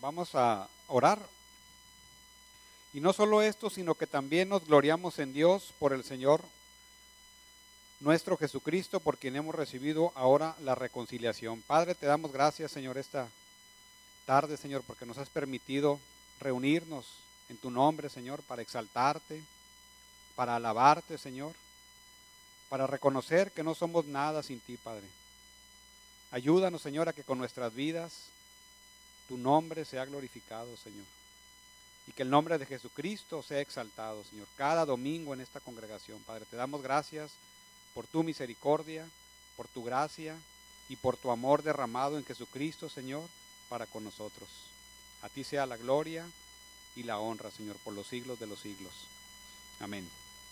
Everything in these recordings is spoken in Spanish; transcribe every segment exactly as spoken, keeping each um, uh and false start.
vamos a orar. Y no solo esto, sino que también nos gloriamos en Dios por el Señor nuestro Jesucristo, por quien hemos recibido ahora la reconciliación. Padre, te damos gracias, Señor, esta tarde, Señor, porque nos has permitido reunirnos en tu nombre, Señor, para exaltarte, para alabarte, Señor, para reconocer que no somos nada sin ti, Padre. Ayúdanos, Señor, a que con nuestras vidas tu nombre sea glorificado, Señor. Y que el nombre de Jesucristo sea exaltado, Señor, cada domingo en esta congregación. Padre, te damos gracias por tu misericordia, por tu gracia y por tu amor derramado en Jesucristo, Señor, para con nosotros. A ti sea la gloria y la honra, Señor, por los siglos de los siglos. Amén.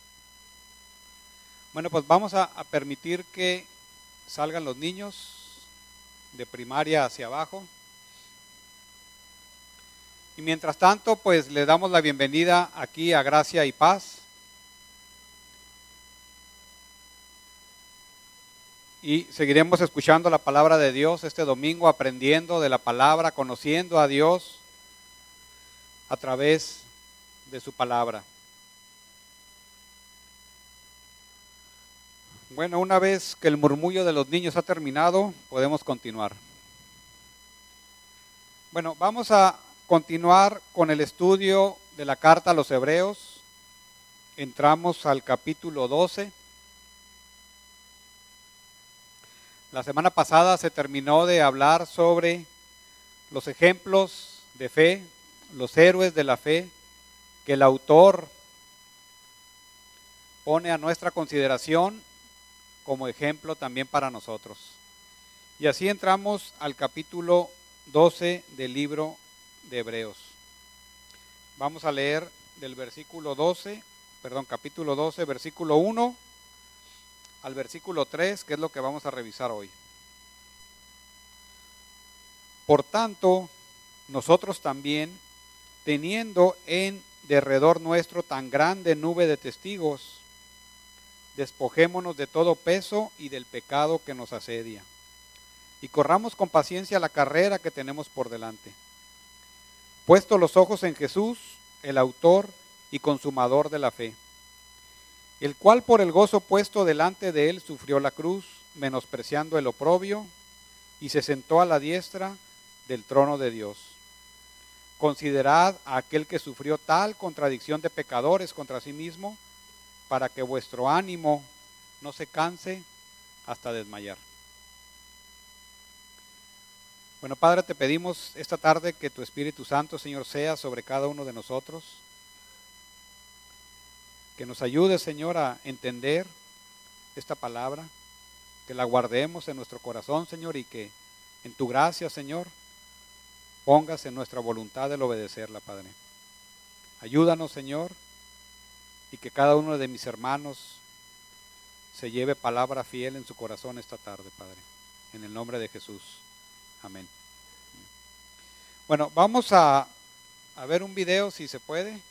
Bueno, pues vamos a, a permitir que salgan los niños de primaria hacia abajo. Y mientras tanto, pues le damos la bienvenida aquí a Gracia y Paz. Y seguiremos escuchando la palabra de Dios este domingo, aprendiendo de la palabra, conociendo a Dios a través de su palabra. Bueno, una vez que el murmullo de los niños ha terminado, podemos continuar. Bueno, vamos a continuar con el estudio de la carta a los Hebreos. Entramos al capítulo doce. La semana pasada se terminó de hablar sobre los ejemplos de fe, los héroes de la fe, que el autor pone a nuestra consideración como ejemplo también para nosotros. Y así entramos al capítulo doce del libro de Hebreos. Vamos a leer del versículo doce, perdón, capítulo doce, versículo uno al versículo tres, que es lo que vamos a revisar hoy. Por tanto, nosotros también, teniendo en derredor nuestro tan grande nube de testigos, despojémonos de todo peso y del pecado que nos asedia, y corramos con paciencia la carrera que tenemos por delante. Puesto los ojos en Jesús, el autor y consumador de la fe, el cual por el gozo puesto delante de él sufrió la cruz, menospreciando el oprobio, y se sentó a la diestra del trono de Dios. Considerad a aquel que sufrió tal contradicción de pecadores contra sí mismo, para que vuestro ánimo no se canse hasta desmayar. Bueno, Padre, te pedimos esta tarde que tu Espíritu Santo, Señor, sea sobre cada uno de nosotros. Que nos ayude, Señor, a entender esta palabra, que la guardemos en nuestro corazón, Señor, y que en tu gracia, Señor, pongas en nuestra voluntad el obedecerla, Padre. Ayúdanos, Señor, y que cada uno de mis hermanos se lleve palabra fiel en su corazón esta tarde, Padre. En el nombre de Jesús. Amén. Bueno, vamos a, a ver un video, si se puede.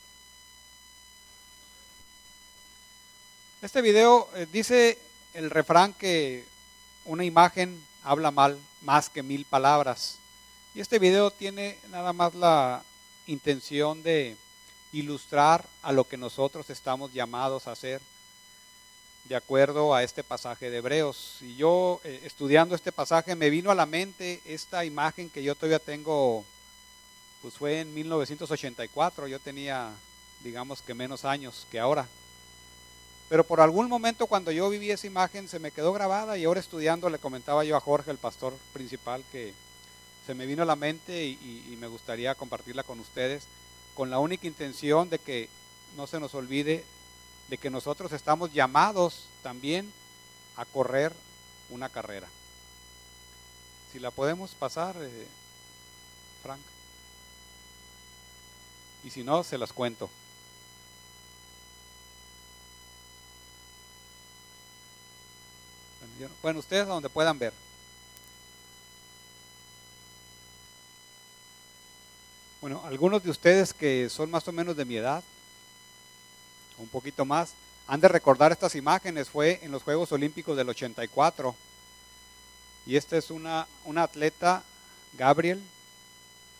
Este video eh, dice el refrán que una imagen habla mal más que mil palabras. Y este video tiene nada más la intención de ilustrar a lo que nosotros estamos llamados a hacer de acuerdo a este pasaje de Hebreos. Y yo eh, estudiando este pasaje me vino a la mente esta imagen que yo todavía tengo, pues fue en mil novecientos ochenta y cuatro, yo tenía digamos que menos años que ahora. Pero por algún momento cuando yo viví esa imagen se me quedó grabada, y ahora estudiando le comentaba yo a Jorge, el pastor principal, que se me vino a la mente y, y, y me gustaría compartirla con ustedes, con la única intención de que no se nos olvide de que nosotros estamos llamados también a correr una carrera. Si la podemos pasar, eh, Frank. Y si no, se las cuento. Bueno, ustedes a donde puedan ver. Bueno, algunos de ustedes que son más o menos de mi edad, un poquito más, han de recordar estas imágenes. Fue en los Juegos Olímpicos del ochenta y cuatro. Y esta es una, una atleta, Gabriel,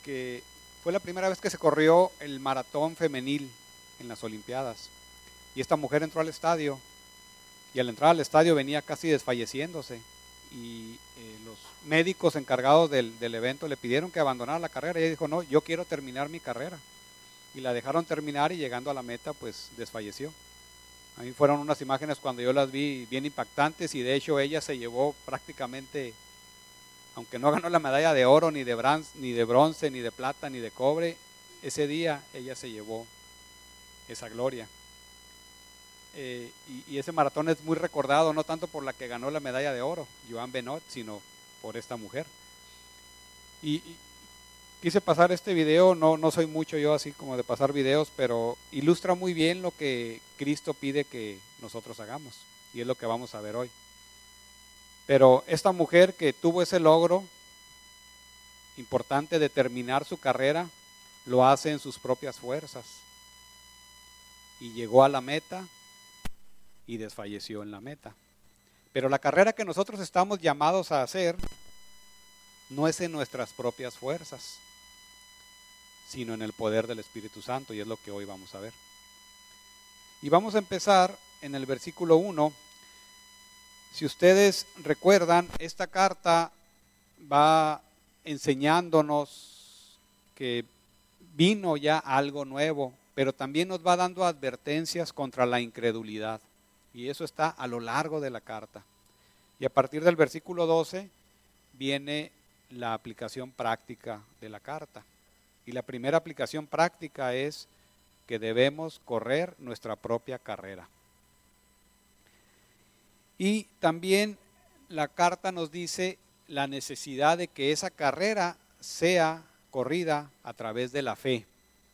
que fue la primera vez que se corrió el maratón femenil en las Olimpiadas. Y esta mujer entró al estadio y al entrar al estadio venía casi desfalleciéndose. Y eh, los médicos encargados del, del evento le pidieron que abandonara la carrera. Y ella dijo, no, yo quiero terminar mi carrera. Y la dejaron terminar y llegando a la meta pues desfalleció. A mí fueron unas imágenes cuando yo las vi bien impactantes y de hecho ella se llevó prácticamente, aunque no ganó la medalla de oro, ni de bronce, ni de bronce, ni de plata, ni de cobre, ese día ella se llevó esa gloria. Eh, y, y ese maratón es muy recordado, no tanto por la que ganó la medalla de oro, Joan Benoit, sino por esta mujer. Y, y quise pasar este video, no, no soy mucho yo así como de pasar videos, pero ilustra muy bien lo que Cristo pide que nosotros hagamos, y es lo que vamos a ver hoy. Pero esta mujer que tuvo ese logro importante de terminar su carrera, lo hace en sus propias fuerzas. Y llegó a la meta y desfalleció en la meta. Pero la carrera que nosotros estamos llamados a hacer no es en nuestras propias fuerzas, sino en el poder del Espíritu Santo, y es lo que hoy vamos a ver. Y vamos a empezar en el versículo uno. Si ustedes recuerdan, esta carta va enseñándonos que vino ya algo nuevo, pero también nos va dando advertencias contra la incredulidad. Y eso está a lo largo de la carta. Y a partir del versículo doce viene la aplicación práctica de la carta. Y la primera aplicación práctica es que debemos correr nuestra propia carrera. Y también la carta nos dice la necesidad de que esa carrera sea corrida a través de la fe.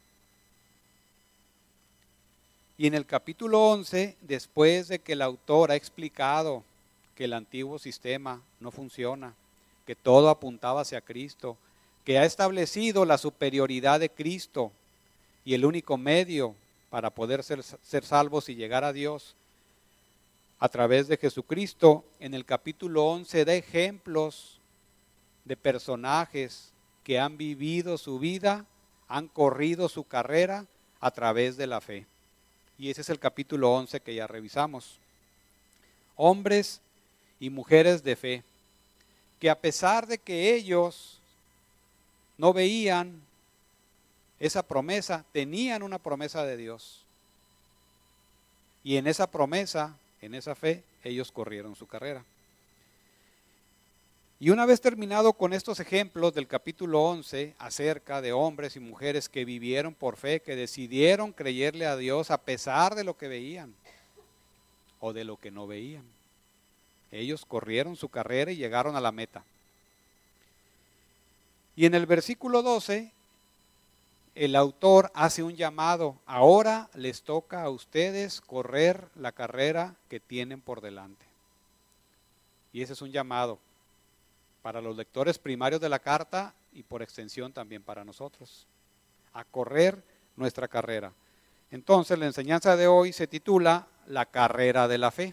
Y en el capítulo once, después de que el autor ha explicado que el antiguo sistema no funciona, que todo apuntaba hacia Cristo, que ha establecido la superioridad de Cristo y el único medio para poder ser, ser salvos y llegar a Dios a través de Jesucristo, en el capítulo once da ejemplos de personajes que han vivido su vida, han corrido su carrera a través de la fe. Y ese es el capítulo once que ya revisamos. Hombres y mujeres de fe, que a pesar de que ellos no veían esa promesa, tenían una promesa de Dios. Y en esa promesa, en esa fe, ellos corrieron su carrera. Y una vez terminado con estos ejemplos del capítulo once acerca de hombres y mujeres que vivieron por fe, que decidieron creerle a Dios a pesar de lo que veían o de lo que no veían. Ellos corrieron su carrera y llegaron a la meta. Y en el versículo doce, el autor hace un llamado. Ahora les toca a ustedes correr la carrera que tienen por delante. Y ese es un llamado para los lectores primarios de la carta y por extensión también para nosotros, a correr nuestra carrera. Entonces la enseñanza de hoy se titula La carrera de la fe.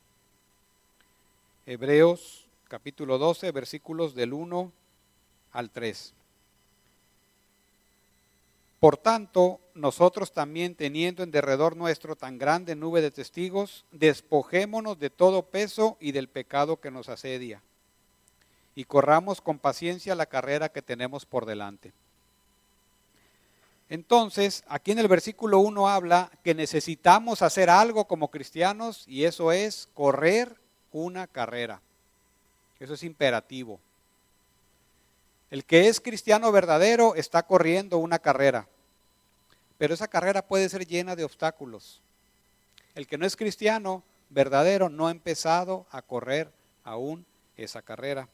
Hebreos capítulo doce, versículos del uno al tres. Por tanto, nosotros también, teniendo en derredor nuestro tan grande nube de testigos, despojémonos de todo peso y del pecado que nos asedia, y corramos con paciencia la carrera que tenemos por delante. Entonces, aquí en el versículo uno habla que necesitamos hacer algo como cristianos, y eso es correr una carrera. Eso es imperativo. El que es cristiano verdadero está corriendo una carrera, pero esa carrera puede ser llena de obstáculos. El que no es cristiano verdadero no ha empezado a correr aún esa carrera.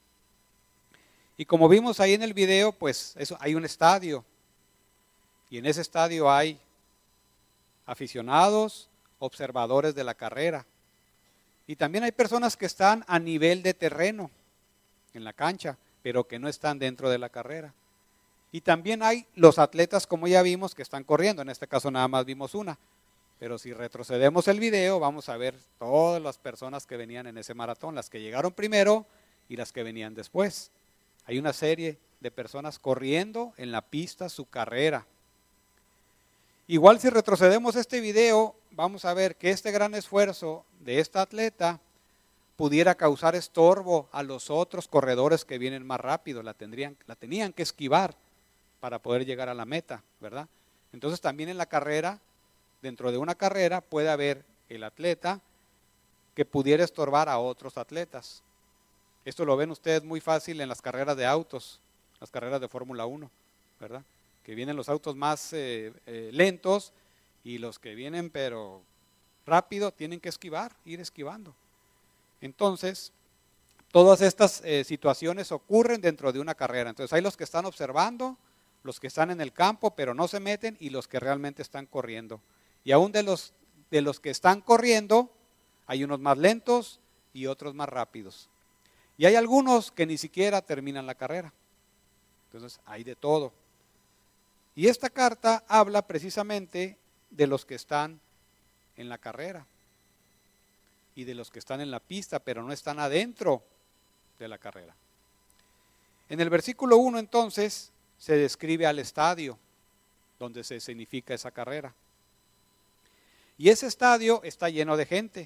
Y como vimos ahí en el video, pues eso, hay un estadio, y en ese estadio hay aficionados, observadores de la carrera, y también hay personas que están a nivel de terreno en la cancha, pero que no están dentro de la carrera. Y también hay los atletas, como ya vimos, que están corriendo. En este caso nada más vimos una, pero si retrocedemos el video vamos a ver todas las personas que venían en ese maratón, las que llegaron primero y las que venían después. Hay una serie de personas corriendo en la pista su carrera. Igual si retrocedemos este video, vamos a ver que este gran esfuerzo de esta atleta pudiera causar estorbo a los otros corredores que vienen más rápido, la, tendrían, la tenían que esquivar para poder llegar a la meta, ¿verdad? Entonces también en la carrera, dentro de una carrera puede haber el atleta que pudiera estorbar a otros atletas. Esto lo ven ustedes muy fácil en las carreras de autos, las carreras de Fórmula uno, ¿verdad? Que vienen los autos más eh, eh, lentos y los que vienen pero rápido tienen que esquivar, ir esquivando. Entonces, todas estas eh, situaciones ocurren dentro de una carrera. Entonces hay los que están observando, los que están en el campo pero no se meten y los que realmente están corriendo. Y aún de los, de los que están corriendo, hay unos más lentos y otros más rápidos. Y hay algunos que ni siquiera terminan la carrera. Entonces hay de todo. Y esta carta habla precisamente de los que están en la carrera y de los que están en la pista, pero no están adentro de la carrera. En el versículo uno entonces se describe al estadio donde se escenifica esa carrera. Y ese estadio está lleno de gente.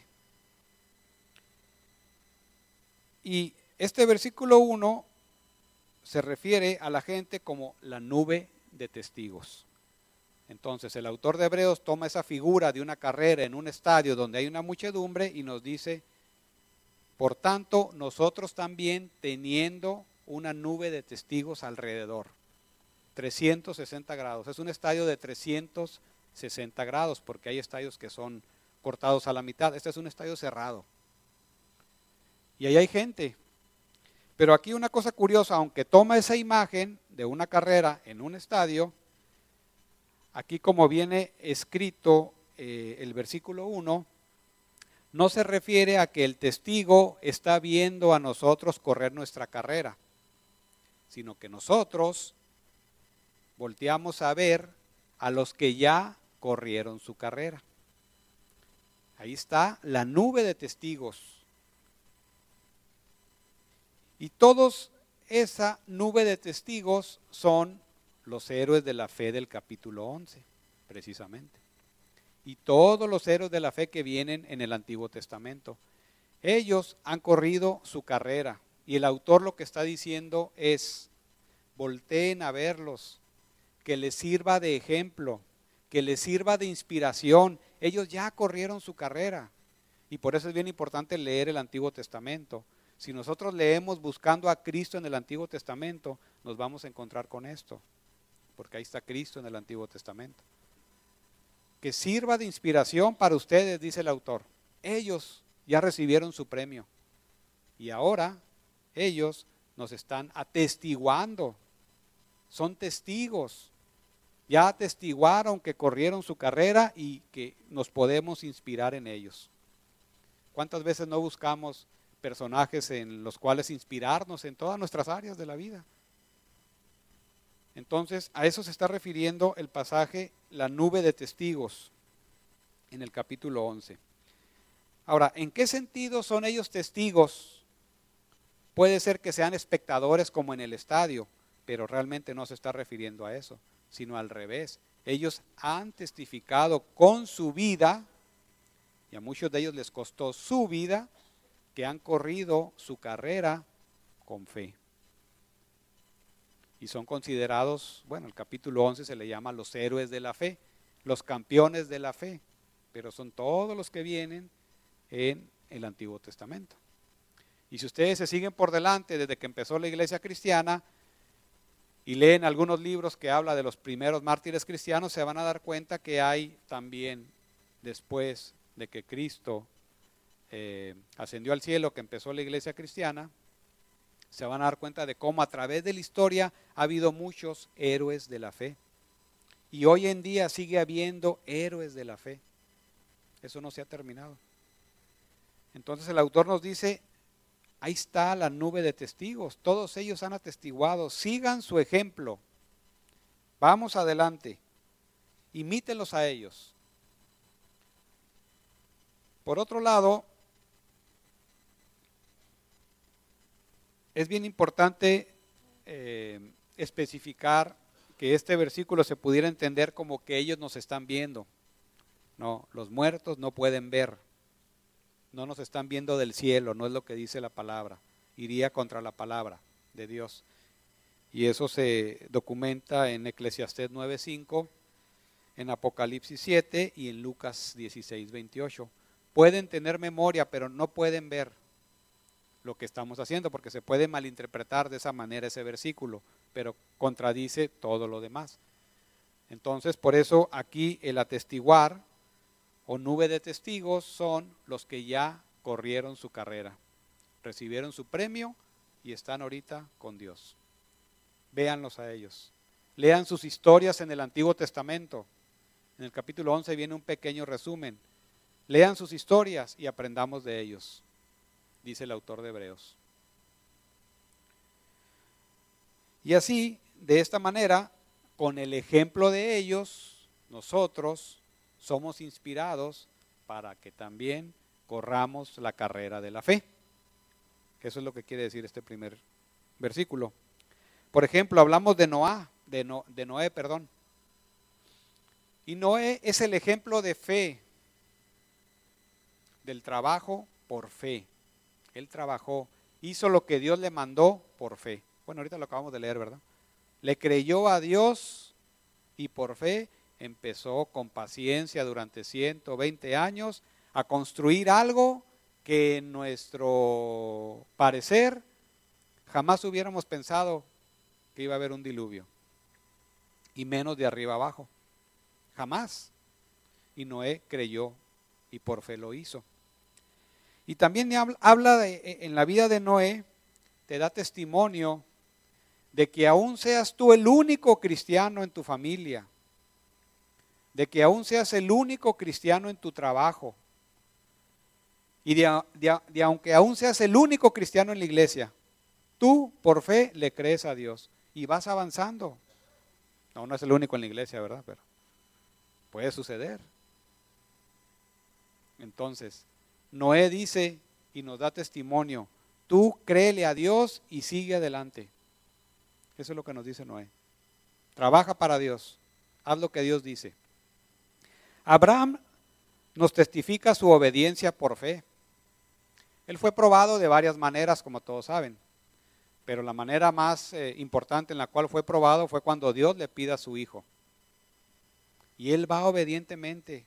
Y este versículo uno se refiere a la gente como la nube de testigos. Entonces el autor de Hebreos toma esa figura de una carrera en un estadio donde hay una muchedumbre y nos dice, por tanto nosotros también teniendo una nube de testigos alrededor, trescientos sesenta grados, es un estadio de trescientos sesenta grados porque hay estadios que son cortados a la mitad, este es un estadio cerrado y ahí hay gente. Pero aquí una cosa curiosa, aunque toma esa imagen de una carrera en un estadio, aquí como viene escrito eh, el versículo uno, no se refiere a que el testigo está viendo a nosotros correr nuestra carrera, sino que nosotros volteamos a ver a los que ya corrieron su carrera. Ahí está la nube de testigos. Y todos esa nube de testigos son los héroes de la fe del capítulo once, precisamente. Y todos los héroes de la fe que vienen en el Antiguo Testamento. Ellos han corrido su carrera y el autor lo que está diciendo es, volteen a verlos, que les sirva de ejemplo, que les sirva de inspiración. Ellos ya corrieron su carrera y por eso es bien importante leer el Antiguo Testamento. Si nosotros leemos buscando a Cristo en el Antiguo Testamento, nos vamos a encontrar con esto, porque ahí está Cristo en el Antiguo Testamento. Que sirva de inspiración para ustedes, dice el autor. Ellos ya recibieron su premio y ahora ellos nos están atestiguando, son testigos, ya atestiguaron que corrieron su carrera y que nos podemos inspirar en ellos. ¿Cuántas veces no buscamos personajes en los cuales inspirarnos en todas nuestras áreas de la vida? Entonces, a eso se está refiriendo el pasaje, la nube de testigos, en el capítulo once. Ahora, ¿en qué sentido son ellos testigos? Puede ser que sean espectadores como en el estadio, pero realmente no se está refiriendo a eso, sino al revés. Ellos han testificado con su vida, y a muchos de ellos les costó su vida, que han corrido su carrera con fe. Y son considerados, bueno, el capítulo once se le llama los héroes de la fe, los campeones de la fe, pero son todos los que vienen en el Antiguo Testamento. Y si ustedes se siguen por delante desde que empezó la iglesia cristiana y leen algunos libros que habla de los primeros mártires cristianos, se van a dar cuenta que hay también, después de que Cristo eh, ascendió al cielo, que empezó la iglesia cristiana, se van a dar cuenta de cómo a través de la historia ha habido muchos héroes de la fe. Y hoy en día sigue habiendo héroes de la fe. Eso no se ha terminado. Entonces el autor nos dice, ahí está la nube de testigos, todos ellos han atestiguado, sigan su ejemplo, vamos adelante, imítenlos a ellos. Por otro lado, es bien importante eh, especificar que este versículo se pudiera entender como que ellos nos están viendo. No, los muertos no pueden ver. No nos están viendo del cielo, no es lo que dice la palabra. Iría contra la palabra de Dios. Y eso se documenta en Eclesiastés nueve cinco, en Apocalipsis siete y en Lucas dieciséis veintiocho. Pueden tener memoria, pero no pueden ver lo que estamos haciendo, porque se puede malinterpretar de esa manera ese versículo, pero contradice todo lo demás. Entonces, por eso aquí el atestiguar o nube de testigos son los que ya corrieron su carrera, recibieron su premio y están ahorita con Dios. Véanlos a ellos. Lean sus historias en el Antiguo Testamento. En el capítulo once viene un pequeño resumen. Lean sus historias y aprendamos de ellos, dice el autor de Hebreos. Y así, de esta manera, con el ejemplo de ellos, nosotros somos inspirados para que también corramos la carrera de la fe. Eso es lo que quiere decir este primer versículo. Por ejemplo, hablamos de Noé, de, no, de Noé, perdón. Y Noé es el ejemplo de fe, del trabajo por fe. Él trabajó, hizo lo que Dios le mandó por fe. Bueno, ahorita lo acabamos de leer, ¿verdad? Le creyó a Dios y por fe empezó con paciencia durante ciento veinte años a construir algo que en nuestro parecer jamás hubiéramos pensado que iba a haber un diluvio, y menos de arriba abajo, jamás. Y Noé creyó y por fe lo hizo. Y también habla de, en la vida de Noé, te da testimonio de que aún seas tú el único cristiano en tu familia, de que aún seas el único cristiano en tu trabajo, y de, de, de aunque aún seas el único cristiano en la iglesia, tú por fe le crees a Dios y vas avanzando. No, no es el único en la iglesia, ¿verdad? Pero puede suceder. Entonces, Noé dice y nos da testimonio, tú créele a Dios y sigue adelante. Eso es lo que nos dice Noé. Trabaja para Dios, haz lo que Dios dice. Abraham nos testifica su obediencia por fe. Él fue probado de varias maneras, como todos saben, pero la manera más eh, importante en la cual fue probado fue cuando Dios le pide a su hijo. Y él va obedientemente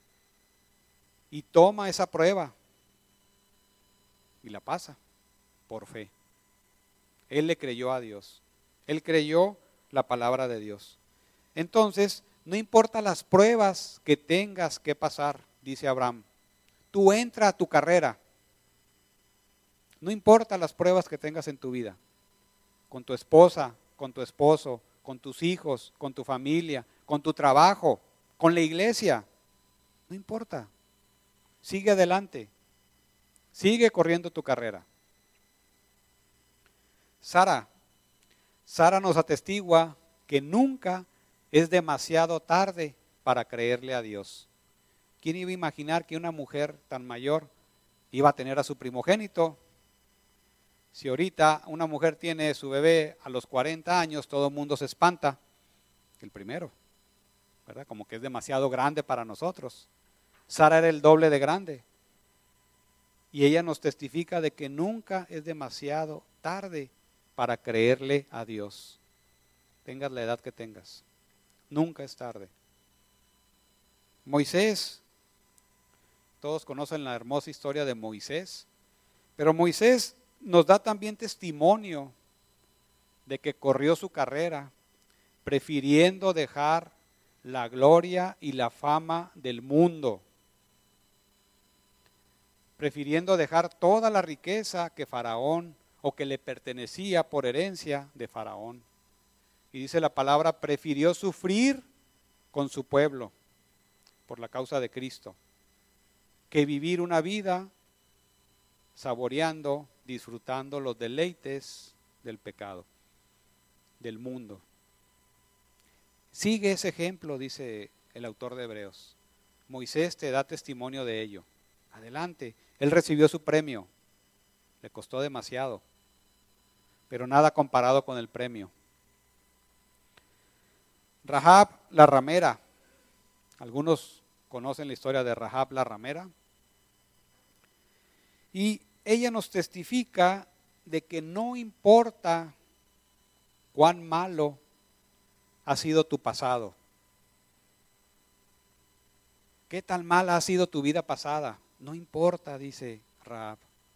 y toma esa prueba y la pasa por fe. Él le creyó a Dios. Él creyó la palabra de Dios. Entonces, no importa las pruebas que tengas que pasar, dice Abraham, tú entra a tu carrera. No importa las pruebas que tengas en tu vida, con tu esposa, con tu esposo, con tus hijos, con tu familia, con tu trabajo, con la iglesia. No importa. Sigue adelante. Sigue corriendo tu carrera. Sara. Sara nos atestigua que nunca es demasiado tarde para creerle a Dios. ¿Quién iba a imaginar que una mujer tan mayor iba a tener a su primogénito? Si ahorita una mujer tiene su bebé a los cuarenta años, todo el mundo se espanta. El primero, ¿verdad? Como que es demasiado grande para nosotros. Sara era el doble de grande. Y ella nos testifica de que nunca es demasiado tarde para creerle a Dios. Tengas la edad que tengas. Nunca es tarde. Moisés. Todos conocen la hermosa historia de Moisés. Pero Moisés nos da también testimonio de que corrió su carrera, prefiriendo dejar la gloria y la fama del mundo, prefiriendo dejar toda la riqueza que Faraón o que le pertenecía por herencia de Faraón. Y dice la palabra, prefirió sufrir con su pueblo por la causa de Cristo, que vivir una vida saboreando, disfrutando los deleites del pecado, del mundo. Sigue ese ejemplo, dice el autor de Hebreos. Moisés te da testimonio de ello. Adelante. Él recibió su premio. Le costó demasiado, pero nada comparado con el premio. Rahab la ramera. Algunos conocen la historia de Rahab la ramera. Y ella nos testifica de que no importa cuán malo ha sido tu pasado. ¿Qué tan mala ha sido tu vida pasada? No importa, dice Rahab.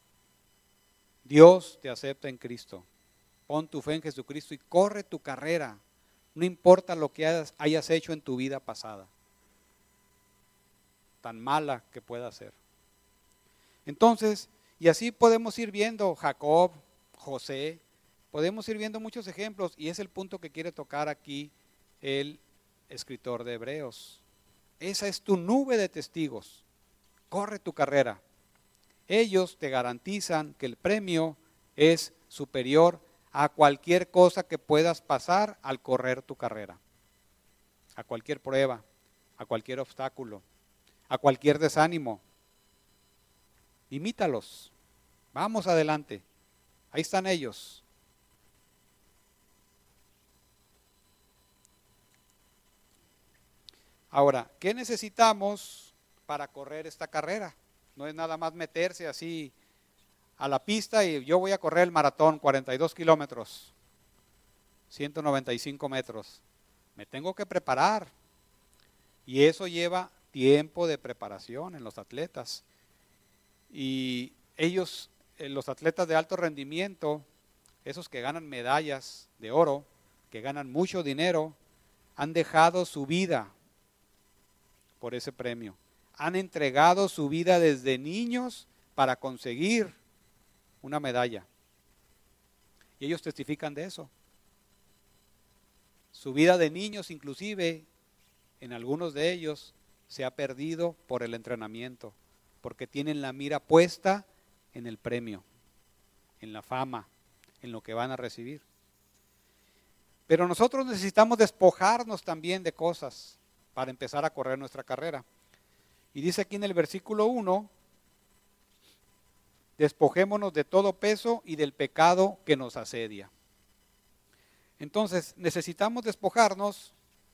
Dios te acepta en Cristo. Pon tu fe en Jesucristo y corre tu carrera. No importa lo que hayas, hayas hecho en tu vida pasada, tan mala que pueda ser. Entonces, y así podemos ir viendo Jacob, José, podemos ir viendo muchos ejemplos, y es el punto que quiere tocar aquí el escritor de Hebreos. Esa es tu nube de testigos. Corre tu carrera. Ellos te garantizan que el premio es superior a cualquier cosa que puedas pasar al correr tu carrera, a cualquier prueba, a cualquier obstáculo, a cualquier desánimo. Imítalos. Vamos adelante. Ahí están ellos. Ahora, ¿qué necesitamos para correr esta carrera? No es nada más meterse así a la pista y yo voy a correr el maratón, cuarenta y dos kilómetros, ciento noventa y cinco metros. Me tengo que preparar. Y eso lleva tiempo de preparación en los atletas. Y ellos, los atletas de alto rendimiento, esos que ganan medallas de oro, que ganan mucho dinero, han dejado su vida por ese premio. Han entregado su vida desde niños para conseguir una medalla. Y ellos testifican de eso. Su vida de niños, inclusive, en algunos de ellos, se ha perdido por el entrenamiento, porque tienen la mira puesta en el premio, en la fama, en lo que van a recibir. Pero nosotros necesitamos despojarnos también de cosas para empezar a correr nuestra carrera. Y dice aquí en el versículo uno, despojémonos de todo peso y del pecado que nos asedia. Entonces, necesitamos despojarnos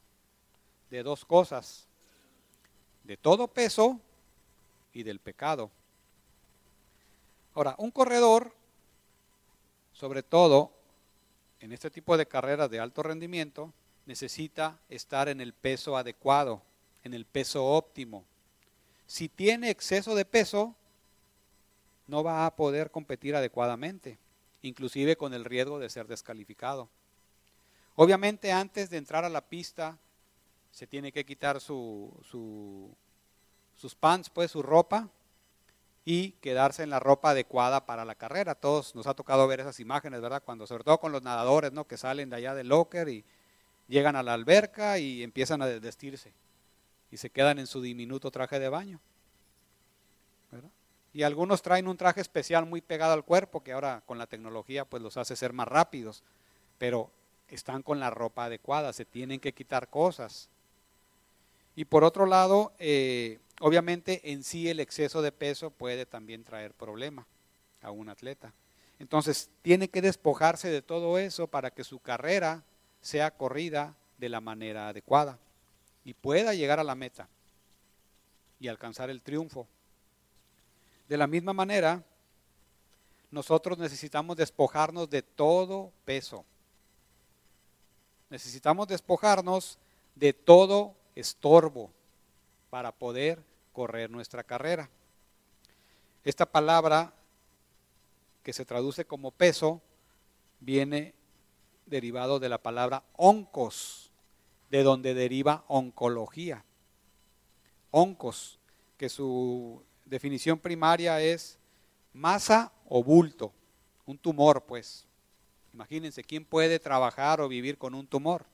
de dos cosas, de todo peso y del pecado. Ahora, un corredor, sobre todo en este tipo de carreras de alto rendimiento, necesita estar en el peso adecuado, en el peso óptimo. Si tiene exceso de peso, no va a poder competir adecuadamente, inclusive con el riesgo de ser descalificado. Obviamente, antes de entrar a la pista, se tiene que quitar su, su, sus pants, pues su ropa, y quedarse en la ropa adecuada para la carrera. Todos nos ha tocado ver esas imágenes, ¿verdad? Cuando, sobre todo con los nadadores, ¿no? Que salen de allá del locker y llegan a la alberca y empiezan a desvestirse y se quedan en su diminuto traje de baño, ¿verdad? Y algunos traen un traje especial muy pegado al cuerpo, que ahora con la tecnología pues los hace ser más rápidos, pero están con la ropa adecuada, se tienen que quitar cosas. Y por otro lado, eh, obviamente en sí el exceso de peso puede también traer problema a un atleta. Entonces tiene que despojarse de todo eso para que su carrera sea corrida de la manera adecuada y pueda llegar a la meta y alcanzar el triunfo. De la misma manera, nosotros necesitamos despojarnos de todo peso. Necesitamos despojarnos de todo estorbo para poder correr nuestra carrera. Esta palabra, que se traduce como peso, viene derivado de la palabra oncos, de donde deriva oncología. Oncos, que su definición primaria es masa o bulto, un tumor, pues. Imagínense, ¿quién puede trabajar o vivir con un tumor?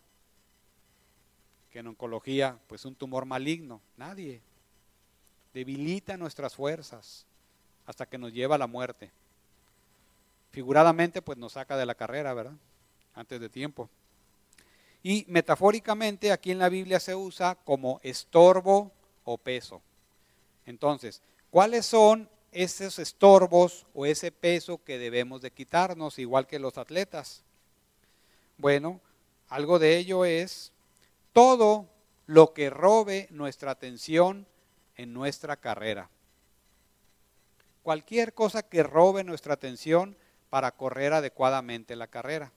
Que en oncología, pues un tumor maligno, nadie. Debilita nuestras fuerzas hasta que nos lleva a la muerte. Figuradamente, pues nos saca de la carrera, ¿verdad? Antes de tiempo. Y metafóricamente, aquí en la Biblia se usa como estorbo o peso. Entonces, ¿cuáles son esos estorbos o ese peso que debemos de quitarnos, igual que los atletas? Bueno, algo de ello es todo lo que robe nuestra atención en nuestra carrera. Cualquier cosa que robe nuestra atención para correr adecuadamente la carrera.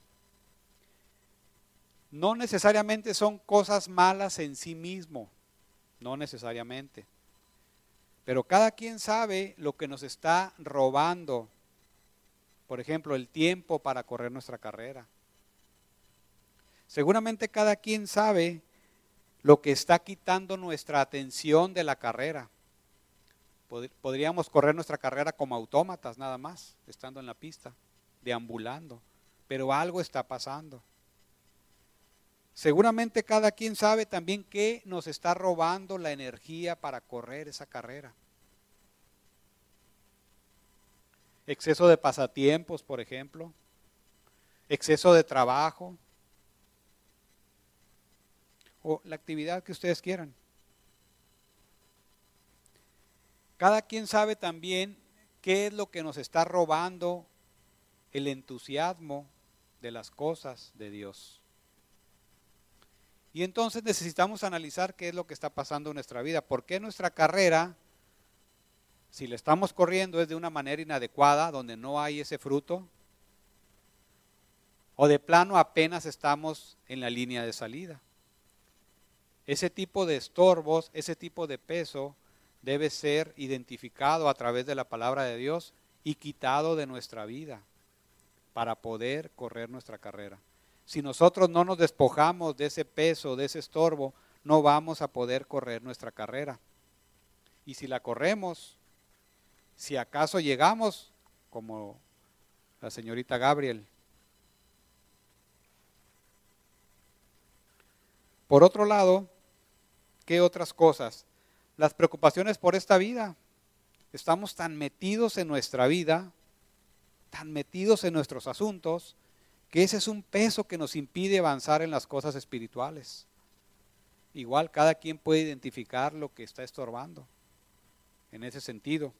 No necesariamente son cosas malas en sí mismo, no necesariamente. Pero cada quien sabe lo que nos está robando. Por ejemplo, el tiempo para correr nuestra carrera. Seguramente cada quien sabe lo que está quitando nuestra atención de la carrera. Podríamos correr nuestra carrera como autómatas nada más, estando en la pista, deambulando, pero algo está pasando. Seguramente cada quien sabe también qué nos está robando la energía para correr esa carrera. Exceso de pasatiempos, por ejemplo, exceso de trabajo, o la actividad que ustedes quieran. Cada quien sabe también qué es lo que nos está robando el entusiasmo de las cosas de Dios. Y entonces necesitamos analizar qué es lo que está pasando en nuestra vida. ¿Por qué nuestra carrera, si la estamos corriendo, es de una manera inadecuada, donde no hay ese fruto? O de plano apenas estamos en la línea de salida. Ese tipo de estorbos, ese tipo de peso debe ser identificado a través de la palabra de Dios y quitado de nuestra vida para poder correr nuestra carrera. Si nosotros no nos despojamos de ese peso, de ese estorbo, no vamos a poder correr nuestra carrera. Y si la corremos, si acaso llegamos, como la señorita Gabriel. Por otro lado, ¿qué otras cosas? Las preocupaciones por esta vida. Estamos tan metidos en nuestra vida, tan metidos en nuestros asuntos, que ese es un peso que nos impide avanzar en las cosas espirituales. Igual cada quien puede identificar lo que está estorbando en ese sentido.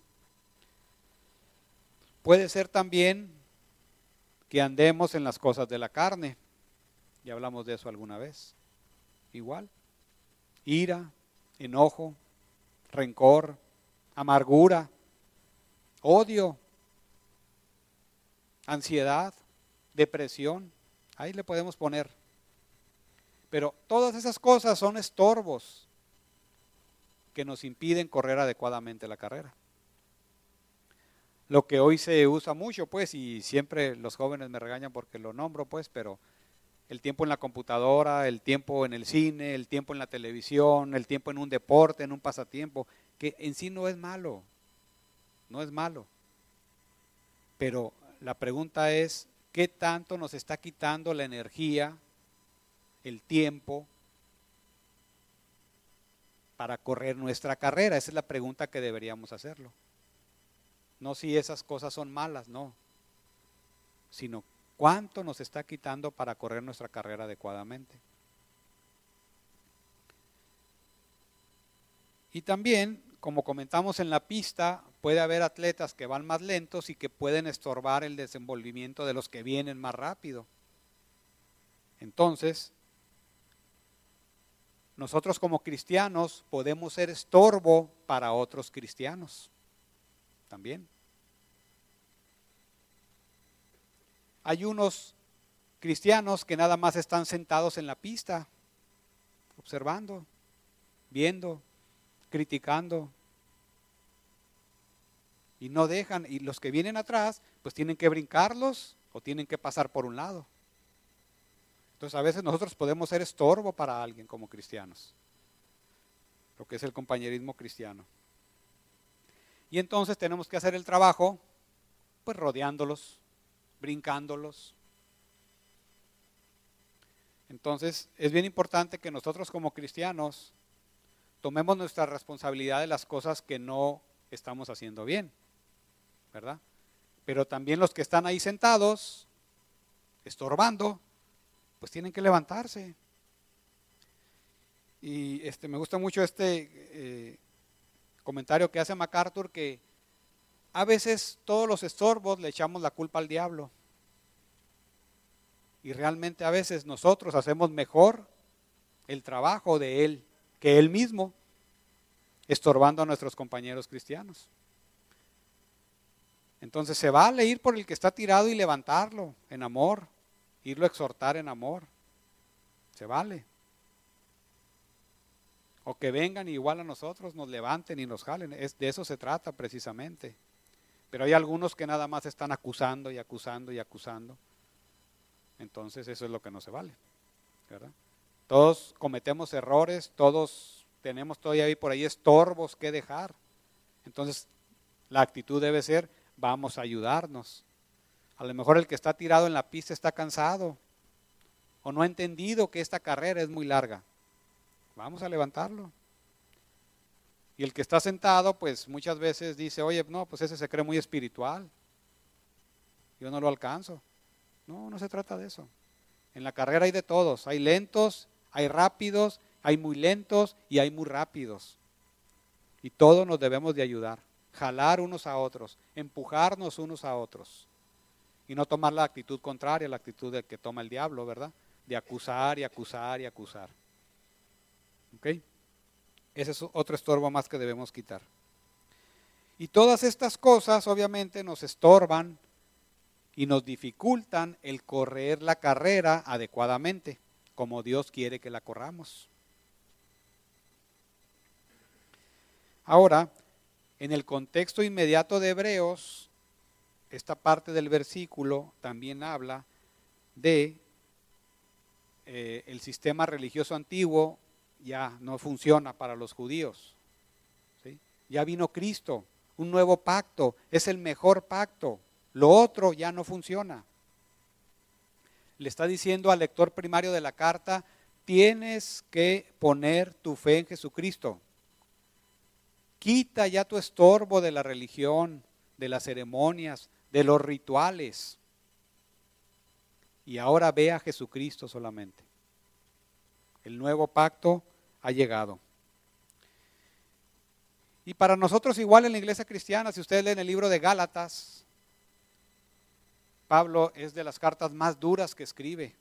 Puede ser también que andemos en las cosas de la carne. Ya hablamos de eso alguna vez. Igual. Ira, enojo, rencor, amargura, odio, ansiedad, depresión. Ahí le podemos poner. Pero todas esas cosas son estorbos que nos impiden correr adecuadamente la carrera. Lo que hoy se usa mucho, pues, y siempre los jóvenes me regañan porque lo nombro, pues, pero el tiempo en la computadora, el tiempo en el cine, el tiempo en la televisión, el tiempo en un deporte, en un pasatiempo, que en sí no es malo, no es malo. Pero la pregunta es, ¿qué tanto nos está quitando la energía, el tiempo para correr nuestra carrera? Esa es la pregunta que deberíamos hacerlo. No si esas cosas son malas, no, sino cuánto nos está quitando para correr nuestra carrera adecuadamente. Y también, como comentamos en la pista, puede haber atletas que van más lentos y que pueden estorbar el desenvolvimiento de los que vienen más rápido. Entonces, nosotros como cristianos podemos ser estorbo para otros cristianos también. Hay unos cristianos que nada más están sentados en la pista, observando, viendo, criticando, y no dejan, y los que vienen atrás, pues tienen que brincarlos o tienen que pasar por un lado. Entonces a veces nosotros podemos ser estorbo para alguien como cristianos, lo que es el compañerismo cristiano. Y entonces tenemos que hacer el trabajo, pues rodeándolos, brincándolos. Entonces es bien importante que nosotros como cristianos tomemos nuestra responsabilidad de las cosas que no estamos haciendo bien, ¿verdad? Pero también los que están ahí sentados, estorbando, pues tienen que levantarse. Y este, me gusta mucho este eh, comentario que hace MacArthur, que a veces todos los estorbos le echamos la culpa al diablo. Y realmente a veces nosotros hacemos mejor el trabajo de Él que Él mismo, estorbando a nuestros compañeros cristianos. Entonces se vale ir por el que está tirado y levantarlo en amor, irlo a exhortar en amor. Se vale. O que vengan igual a nosotros, nos levanten y nos jalen. Es, de eso se trata precisamente. Pero hay algunos que nada más están acusando y acusando y acusando. Entonces eso es lo que no se vale, ¿verdad? Todos cometemos errores, todos tenemos todavía ahí por ahí estorbos que dejar. Entonces la actitud debe ser, vamos a ayudarnos. A lo mejor el que está tirado en la pista está cansado o no ha entendido que esta carrera es muy larga. Vamos a levantarlo. Y el que está sentado, pues muchas veces dice, oye, no, pues ese se cree muy espiritual. Yo no lo alcanzo. No, no se trata de eso. En la carrera hay de todos. Hay lentos, hay rápidos, hay muy lentos y hay muy rápidos. Y todos nos debemos de ayudar. Jalar unos a otros, empujarnos unos a otros. Y no tomar la actitud contraria, la actitud del que toma el diablo, ¿verdad? De acusar y acusar y acusar. ¿Ok? Ese es otro estorbo más que debemos quitar. Y todas estas cosas obviamente nos estorban y nos dificultan el correr la carrera adecuadamente, como Dios quiere que la corramos. Ahora, en el contexto inmediato de Hebreos, esta parte del versículo también habla de eh, el sistema religioso antiguo. Ya no funciona para los judíos, ¿sí? Ya vino Cristo, un nuevo pacto, es el mejor pacto, lo otro ya no funciona. Le está diciendo al lector primario de la carta, tienes que poner tu fe en Jesucristo. Quita ya tu estorbo de la religión, de las ceremonias, de los rituales. Y ahora ve a Jesucristo solamente. El nuevo pacto ha llegado. Y para nosotros igual en la iglesia cristiana, si ustedes leen el libro de Gálatas, Pablo es de las cartas más duras que escribe,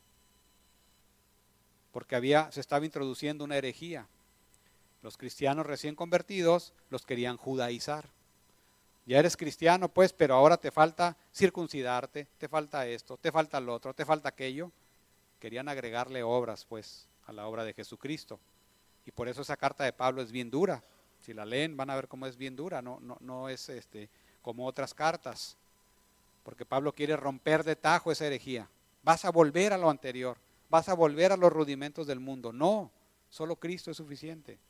porque había, se estaba introduciendo una herejía. Los cristianos recién convertidos los querían judaizar. Ya eres cristiano pues, pero ahora te falta circuncidarte, te falta esto, te falta lo otro, te falta aquello. Querían agregarle obras pues a la obra de Jesucristo. Y por eso esa carta de Pablo es bien dura. Si la leen van a ver cómo es bien dura, no, no, no es este, como otras cartas. Porque Pablo quiere romper de tajo esa herejía. Vas a volver a lo anterior, vas a volver a los rudimentos del mundo. No, solo Cristo es suficiente.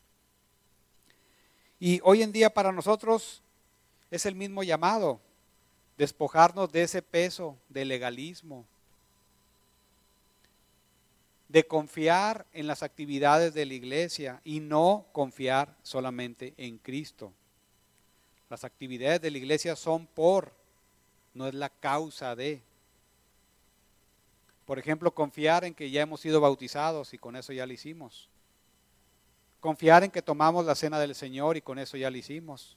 Y hoy en día para nosotros es el mismo llamado, despojarnos de ese peso de legalismo, de confiar en las actividades de la iglesia y no confiar solamente en Cristo. Las actividades de la iglesia son por, no es la causa de. Por ejemplo, confiar en que ya hemos sido bautizados y con eso ya lo hicimos. Confiar en que tomamos la cena del Señor y con eso ya lo hicimos.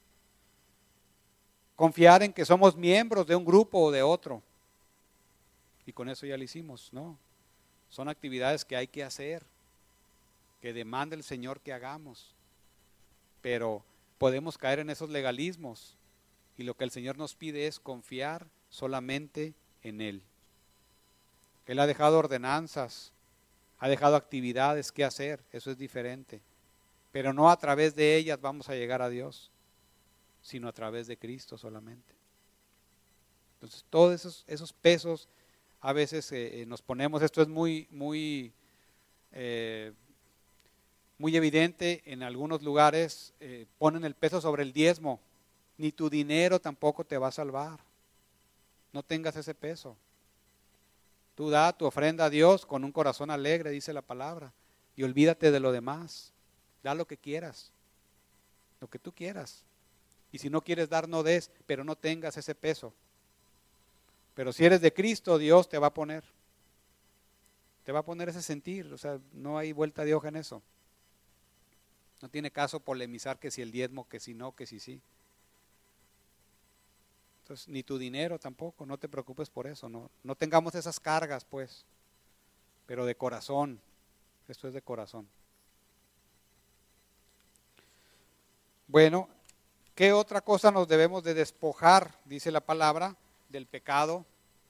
Confiar en que somos miembros de un grupo o de otro y con eso ya lo hicimos. No, son actividades que hay que hacer, que demanda el Señor que hagamos. Pero podemos caer en esos legalismos y lo que el Señor nos pide es confiar solamente en Él. Él ha dejado ordenanzas, ha dejado actividades que hacer, eso es diferente. Pero no a través de ellas vamos a llegar a Dios, sino a través de Cristo solamente. Entonces todos esos, esos pesos a veces eh, nos ponemos, esto es muy, muy, eh, muy evidente en algunos lugares, eh, ponen el peso sobre el diezmo, ni tu dinero tampoco te va a salvar, no tengas ese peso. Tú da tu ofrenda a Dios con un corazón alegre, dice la palabra, y olvídate de lo demás. Da lo que quieras, lo que tú quieras. Y si no quieres dar, no des, pero no tengas ese peso. Pero si eres de Cristo, Dios te va a poner. Te va a poner ese sentir, o sea, no hay vuelta de hoja en eso. No tiene caso polemizar que si el diezmo, que si no, que si sí. Entonces, ni tu dinero tampoco, no te preocupes por eso, no, no tengamos esas cargas pues, pero de corazón, Esto es de corazón. Bueno, ¿qué otra cosa nos debemos de despojar? Dice la palabra, del pecado.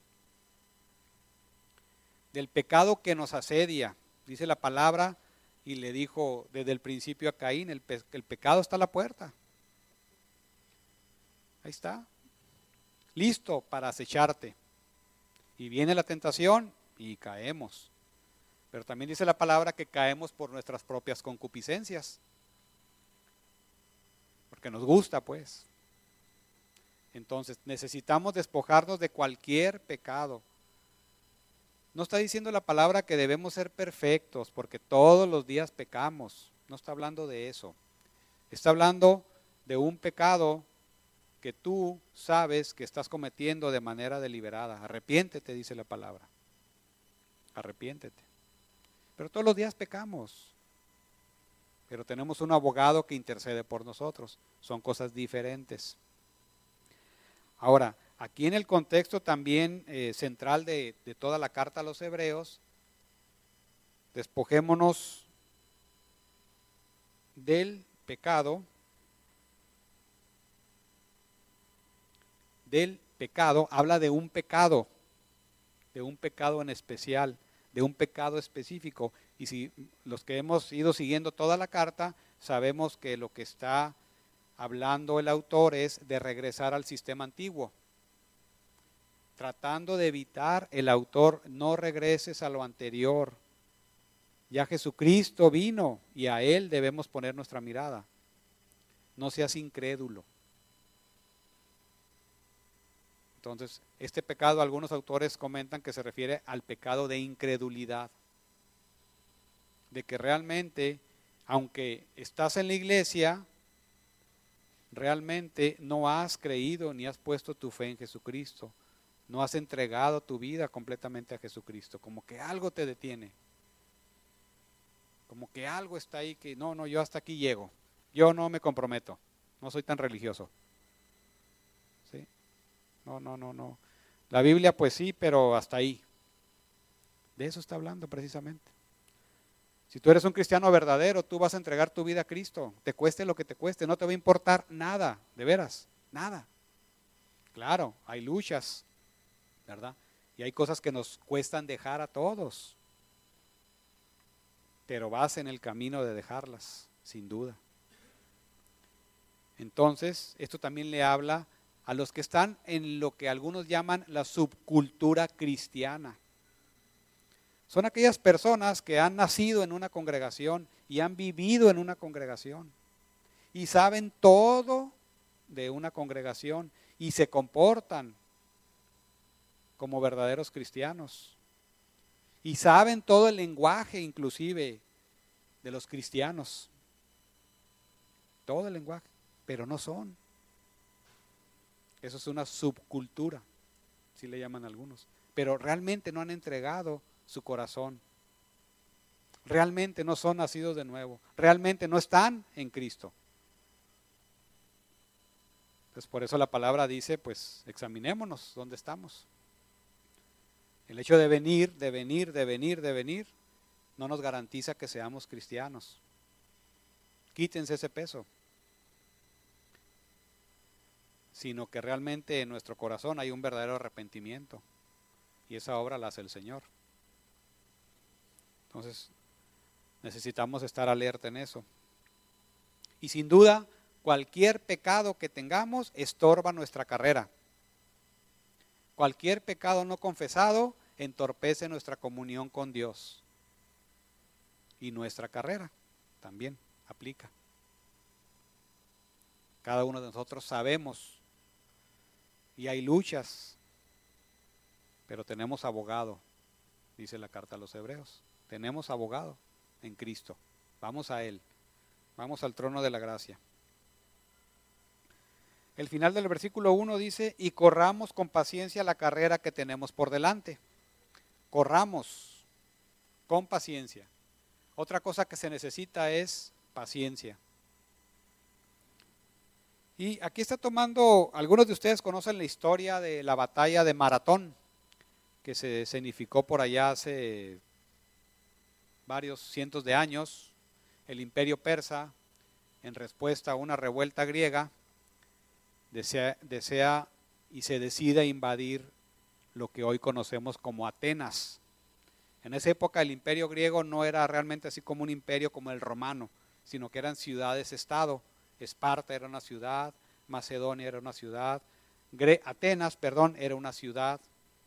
Del pecado que nos asedia. Dice la palabra y le dijo desde el principio a Caín, el, pe el pecado está a la puerta. Ahí está. Listo para acecharte. Y viene la tentación y caemos. Pero también dice la palabra que caemos por nuestras propias concupiscencias. Porque nos gusta, pues. Entonces, necesitamos despojarnos de cualquier pecado. No está diciendo la palabra que debemos ser perfectos, porque todos los días pecamos. No está hablando de eso. Está hablando de un pecado que tú sabes que estás cometiendo de manera deliberada. Arrepiéntete, dice la palabra. Arrepiéntete. Pero todos los días pecamos. Pero tenemos un abogado que intercede por nosotros. Son cosas diferentes. Ahora, aquí en el contexto también eh, central de, de toda la carta a los hebreos, despojémonos del pecado, del pecado, habla de un pecado, de un pecado en especial, de un pecado específico. Y si los que hemos ido siguiendo toda la carta, sabemos que lo que está hablando el autor es de regresar al sistema antiguo. Tratando de evitar, el autor, no regreses a lo anterior. Ya Jesucristo vino y a Él debemos poner nuestra mirada. No seas incrédulo. Entonces, este pecado, algunos autores comentan que se refiere al pecado de incredulidad. De que realmente, aunque estás en la iglesia, realmente no has creído ni has puesto tu fe en Jesucristo. No has entregado tu vida completamente a Jesucristo. Como que algo te detiene. Como que algo está ahí que no, no, yo hasta aquí llego. Yo no me comprometo. No soy tan religioso. ¿Sí? No, no, no, no. La Biblia pues sí, pero hasta ahí. De eso está hablando precisamente. Si tú eres un cristiano verdadero, tú vas a entregar tu vida a Cristo. Te cueste lo que te cueste, no te va a importar nada, de veras, nada. Claro, hay luchas, ¿verdad? Y hay cosas que nos cuestan dejar a todos. Pero vas en el camino de dejarlas, sin duda. Entonces, esto también le habla a los que están en lo que algunos llaman la subcultura cristiana. Son aquellas personas que han nacido en una congregación y han vivido en una congregación y saben todo de una congregación y se comportan como verdaderos cristianos y saben todo el lenguaje inclusive de los cristianos, todo el lenguaje, pero no son. Eso es una subcultura, así le llaman algunos, pero realmente no han entregado su corazón. Realmente no son nacidos de nuevo. Realmente no están en Cristo. Entonces por eso la palabra dice, pues examinémonos dónde estamos. El hecho de venir, de venir, de venir, de venir, no nos garantiza que seamos cristianos. Quítense ese peso. Sino que realmente en nuestro corazón hay un verdadero arrepentimiento. Y esa obra la hace el Señor. Entonces, necesitamos estar alerta en eso. Y sin duda, cualquier pecado que tengamos estorba nuestra carrera. Cualquier pecado no confesado entorpece nuestra comunión con Dios. Y nuestra carrera también aplica. Cada uno de nosotros sabemos, y hay luchas, pero tenemos abogado, dice la carta a los hebreos. Tenemos abogado en Cristo. Vamos a Él. Vamos al trono de la gracia. El final del versículo uno dice, y corramos con paciencia la carrera que tenemos por delante. Corramos con paciencia. Otra cosa que se necesita es paciencia. Y aquí está tomando, algunos de ustedes conocen la historia de la batalla de Maratón, que se escenificó por allá hace varios cientos de años, el imperio persa, en respuesta a una revuelta griega, desea, desea y se decide a invadir lo que hoy conocemos como Atenas. En esa época el imperio griego no era realmente así como un imperio como el romano, sino que eran ciudades-estado. Esparta era una ciudad, Macedonia era una ciudad, Gre- Atenas, perdón, era una ciudad.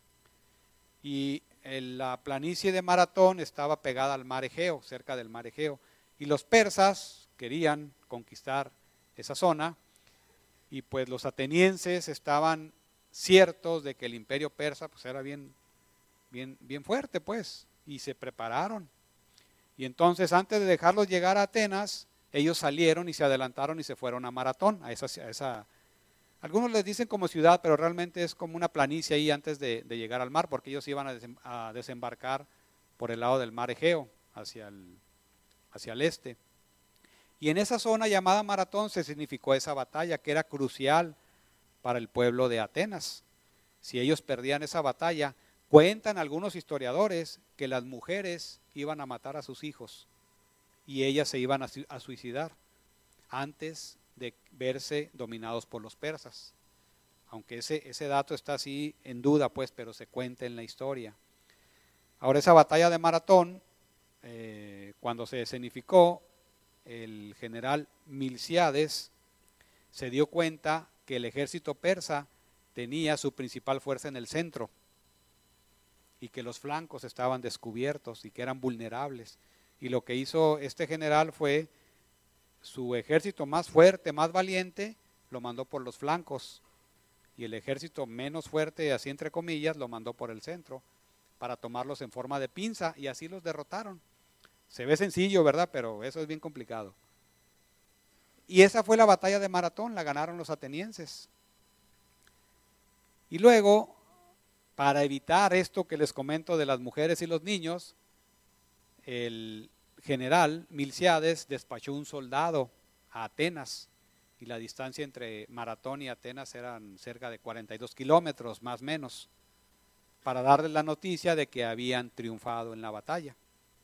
Y el, la planicie de Maratón estaba pegada al mar Egeo, cerca del mar Egeo. Y los persas querían conquistar esa zona, y pues los atenienses estaban ciertos de que el imperio persa pues era bien, bien, bien fuerte, pues, y se prepararon. Y entonces, antes de dejarlos llegar a Atenas, ellos salieron y se adelantaron y se fueron a Maratón, a esa, a esa algunos les dicen como ciudad, pero realmente es como una planicie ahí antes de, de llegar al mar, porque ellos iban a, desem, a desembarcar por el lado del mar Egeo, hacia el, hacia el este. Y en esa zona llamada Maratón se significó esa batalla que era crucial para el pueblo de Atenas. Si ellos perdían esa batalla, cuentan algunos historiadores que las mujeres iban a matar a sus hijos y ellas se iban a, a suicidar antes de verse dominados por los persas. Aunque ese, ese dato está así en duda, pues, pero se cuenta en la historia. Ahora, esa batalla de Maratón, eh, cuando se escenificó, el general Milcíades se dio cuenta que el ejército persa tenía su principal fuerza en el centro y que los flancos estaban descubiertos y que eran vulnerables. Y lo que hizo este general fue su ejército más fuerte, más valiente, lo mandó por los flancos, y el ejército menos fuerte, así entre comillas, lo mandó por el centro para tomarlos en forma de pinza, y así los derrotaron. Se ve sencillo, ¿verdad? Pero eso es bien complicado. Y esa fue la batalla de Maratón, la ganaron los atenienses. Y luego, para evitar esto que les comento de las mujeres y los niños, el general Milcíades despachó un soldado a Atenas, y la distancia entre Maratón y Atenas eran cerca de cuarenta y dos kilómetros, más o menos, para darles la noticia de que habían triunfado en la batalla.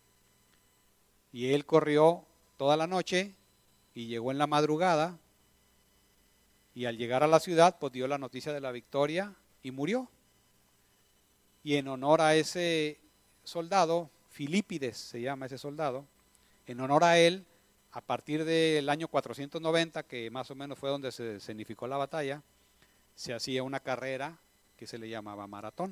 Y él corrió toda la noche y llegó en la madrugada, y al llegar a la ciudad pues dio la noticia de la victoria y murió. Y en honor a ese soldado, Filípides se llama ese soldado, en honor a él, a partir del año cuatrocientos noventa, que más o menos fue donde se escenificó la batalla, se hacía una carrera que se le llamaba Maratón.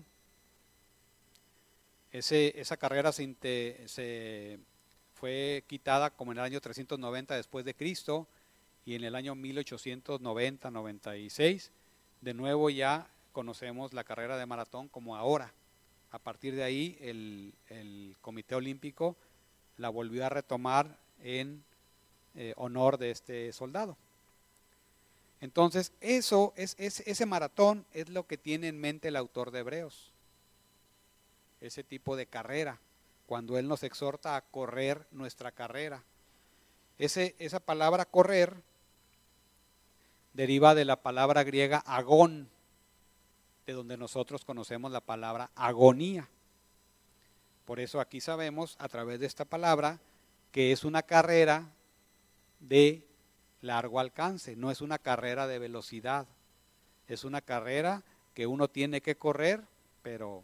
Ese, esa carrera se, se fue quitada como en el año trescientos noventa después de Cristo, y en el año mil ochocientos noventa noventa y seis de nuevo ya conocemos la carrera de Maratón como ahora. A partir de ahí el, el Comité Olímpico la volvió a retomar en eh, honor de este soldado. Entonces eso es, es, ese maratón es lo que tiene en mente el autor de Hebreos, ese tipo de carrera, cuando él nos exhorta a correr nuestra carrera. Ese, esa palabra correr deriva de la palabra griega agón, de donde nosotros conocemos la palabra agonía. Por eso aquí sabemos a través de esta palabra que es una carrera de largo alcance, no es una carrera de velocidad, es una carrera que uno tiene que correr, pero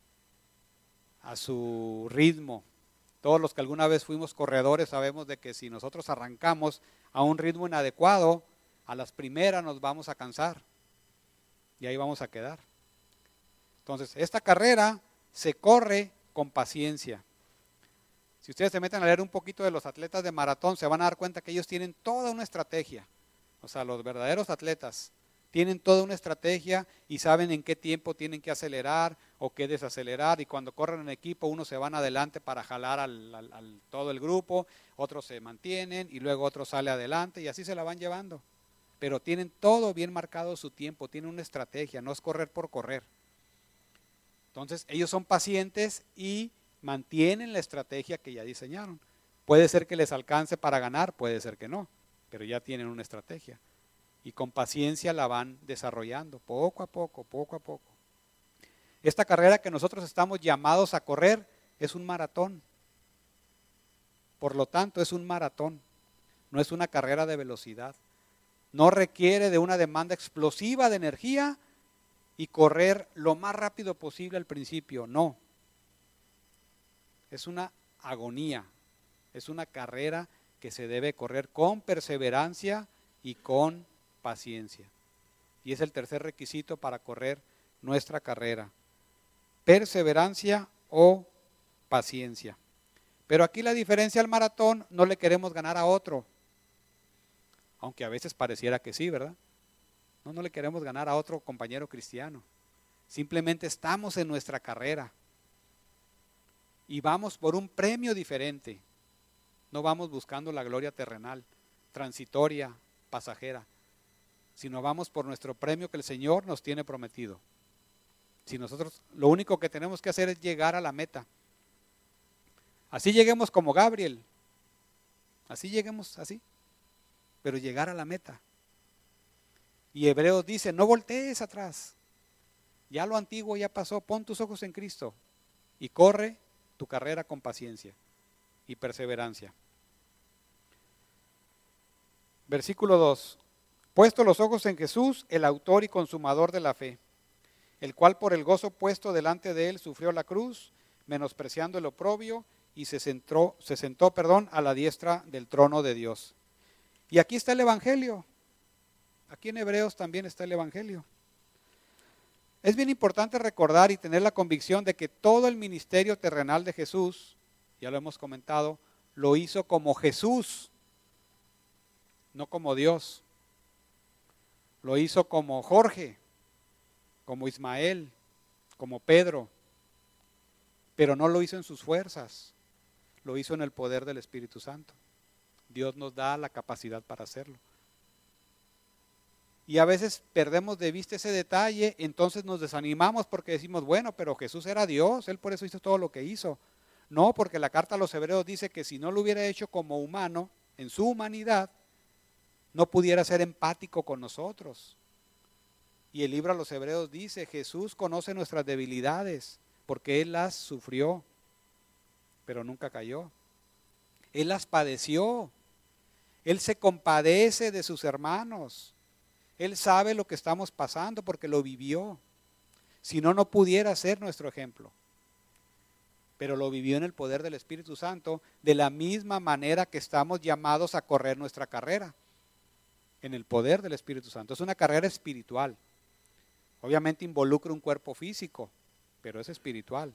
a su ritmo. Todos los que alguna vez fuimos corredores sabemos de que si nosotros arrancamos a un ritmo inadecuado, a las primeras nos vamos a cansar y ahí vamos a quedar. Entonces, esta carrera se corre con paciencia. Si ustedes se meten a leer un poquito de los atletas de maratón, se van a dar cuenta que ellos tienen toda una estrategia. O sea, los verdaderos atletas tienen toda una estrategia y saben en qué tiempo tienen que acelerar o qué desacelerar, y cuando corren en equipo unos se van adelante para jalar al, al, al todo el grupo, otros se mantienen y luego otro sale adelante y así se la van llevando. Pero tienen todo bien marcado su tiempo, tienen una estrategia, no es correr por correr. Entonces ellos son pacientes y mantienen la estrategia que ya diseñaron. Puede ser que les alcance para ganar, puede ser que no, pero ya tienen una estrategia. Y con paciencia la van desarrollando, poco a poco, poco a poco. Esta carrera que nosotros estamos llamados a correr es un maratón. Por lo tanto, es un maratón, no es una carrera de velocidad. No requiere de una demanda explosiva de energía y correr lo más rápido posible al principio, no. Es una agonía, es una carrera que se debe correr con perseverancia y con paciencia. Y es el tercer requisito para correr nuestra carrera: perseverancia o paciencia. Pero aquí la diferencia al maratón, no le queremos ganar a otro, aunque a veces pareciera que sí, ¿verdad? No, no le queremos ganar a otro compañero cristiano. Simplemente estamos en nuestra carrera y vamos por un premio diferente. No vamos buscando la gloria terrenal, transitoria, pasajera, sino vamos por nuestro premio que el Señor nos tiene prometido. Si nosotros lo único que tenemos que hacer es llegar a la meta. Así lleguemos como Gabriel, así lleguemos así, pero llegar a la meta. Y Hebreos dice, no voltees atrás, ya lo antiguo ya pasó, pon tus ojos en Cristo y corre tu carrera con paciencia y perseverancia. Versículo dos, puesto los ojos en Jesús, el autor y consumador de la fe, el cual por el gozo puesto delante de él sufrió la cruz, menospreciando el oprobio, y se sentó, se sentó perdón, a la diestra del trono de Dios. Y aquí está el Evangelio. Aquí en Hebreos también está el Evangelio. Es bien importante recordar y tener la convicción de que todo el ministerio terrenal de Jesús, ya lo hemos comentado, lo hizo como Jesús, no como Dios. Lo hizo como Jorge, como Ismael, como Pedro, pero no lo hizo en sus fuerzas, lo hizo en el poder del Espíritu Santo. Dios nos da la capacidad para hacerlo. Y a veces perdemos de vista ese detalle, entonces nos desanimamos porque decimos, bueno, pero Jesús era Dios, Él por eso hizo todo lo que hizo. No, porque la carta a los Hebreos dice que si no lo hubiera hecho como humano, en su humanidad, no pudiera ser empático con nosotros. Y el libro a los Hebreos dice, Jesús conoce nuestras debilidades, porque Él las sufrió, pero nunca cayó. Él las padeció. Él se compadece de sus hermanos. Él sabe lo que estamos pasando porque lo vivió. Si no, no pudiera ser nuestro ejemplo. Pero lo vivió en el poder del Espíritu Santo, de la misma manera que estamos llamados a correr nuestra carrera, en el poder del Espíritu Santo. Es una carrera espiritual. Obviamente involucra un cuerpo físico, pero es espiritual.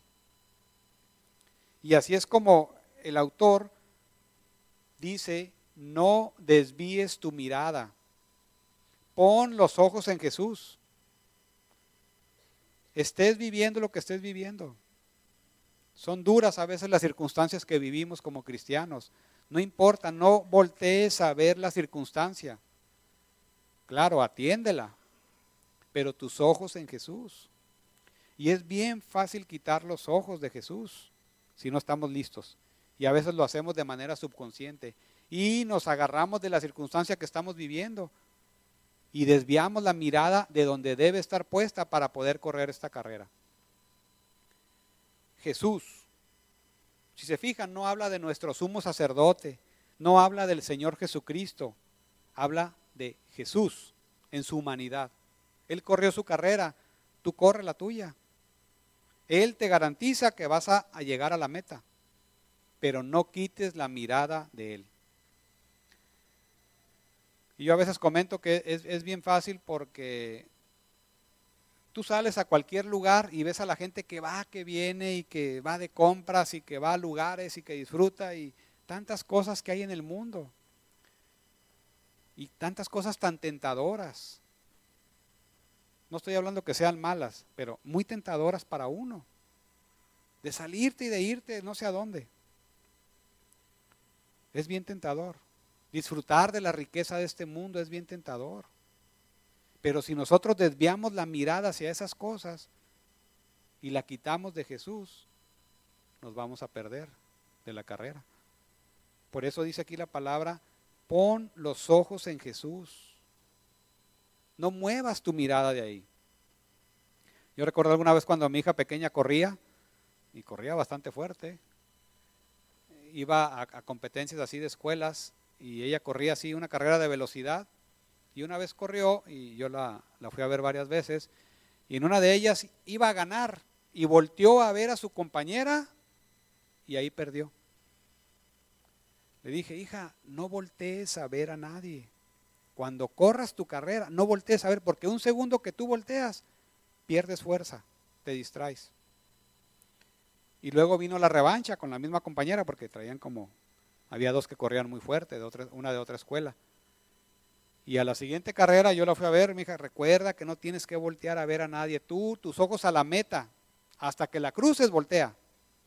Y así es como el autor dice, no desvíes tu mirada, pon los ojos en Jesús. Estés viviendo lo que estés viviendo. Son duras a veces las circunstancias que vivimos como cristianos. No importa, no voltees a ver la circunstancia. Claro, atiéndela, pero tus ojos en Jesús. Y es bien fácil quitar los ojos de Jesús si no estamos listos. Y a veces lo hacemos de manera subconsciente. Y nos agarramos de la circunstancia que estamos viviendo y desviamos la mirada de donde debe estar puesta para poder correr esta carrera. Jesús, si se fijan, no habla de nuestro sumo sacerdote, no habla del Señor Jesucristo, habla de Jesús en su humanidad. Él corrió su carrera, tú corre la tuya. Él te garantiza que vas a, a llegar a la meta, pero no quites la mirada de Él. Y yo a veces comento que es, es bien fácil porque tú sales a cualquier lugar y ves a la gente que va, que viene y que va de compras y que va a lugares y que disfruta y tantas cosas que hay en el mundo. Y tantas cosas tan tentadoras. No estoy hablando que sean malas, pero muy tentadoras para uno. De salirte y de irte no sé a dónde. Es bien tentador. Disfrutar de la riqueza de este mundo es bien tentador. Pero si nosotros desviamos la mirada hacia esas cosas y la quitamos de Jesús, nos vamos a perder de la carrera. Por eso dice aquí la palabra, pon los ojos en Jesús. No muevas tu mirada de ahí. Yo recuerdo alguna vez cuando mi hija pequeña corría, y corría bastante fuerte, iba a, a competencias así de escuelas y ella corría así una carrera de velocidad y una vez corrió y yo la, la fui a ver varias veces y en una de ellas iba a ganar y volteó a ver a su compañera y ahí perdió. Le dije, hija, no voltees a ver a nadie. Cuando corras tu carrera, no voltees a ver, porque un segundo que tú volteas, pierdes fuerza, te distraes. Y luego vino la revancha con la misma compañera, porque traían como, había dos que corrían muy fuerte, de otra, una de otra escuela. Y a la siguiente carrera yo la fui a ver, mi hija, recuerda que no tienes que voltear a ver a nadie, tú, tus ojos a la meta, hasta que la cruces, voltea.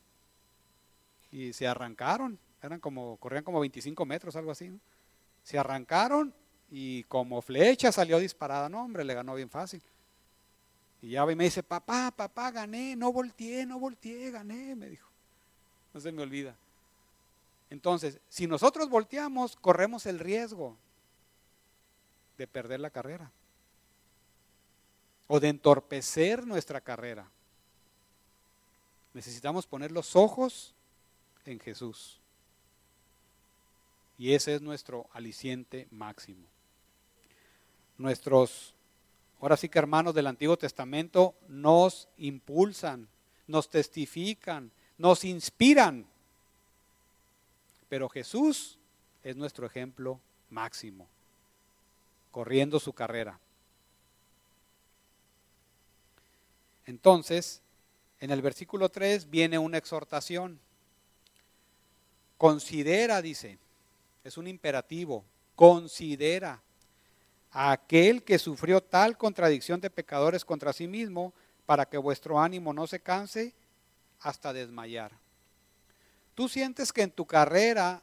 Y se arrancaron, eran como, corrían como veinticinco metros, algo así, ¿no? Se arrancaron y como flecha salió disparada, no hombre, le ganó bien fácil. Y ya me dice, papá, papá, gané, no volteé, no volteé, gané, me dijo. No se me olvida. Entonces, si nosotros volteamos, corremos el riesgo de perder la carrera o de entorpecer nuestra carrera. Necesitamos poner los ojos en Jesús. Y ese es nuestro aliciente máximo. Nuestros, ahora sí que hermanos del Antiguo Testamento, nos impulsan, nos testifican, nos inspiran. Pero Jesús es nuestro ejemplo máximo, corriendo su carrera. Entonces, en el versículo tres viene una exhortación. Considera, dice, es un imperativo, considera a aquel que sufrió tal contradicción de pecadores contra sí mismo, para que vuestro ánimo no se canse hasta desmayar. Tú sientes que en tu carrera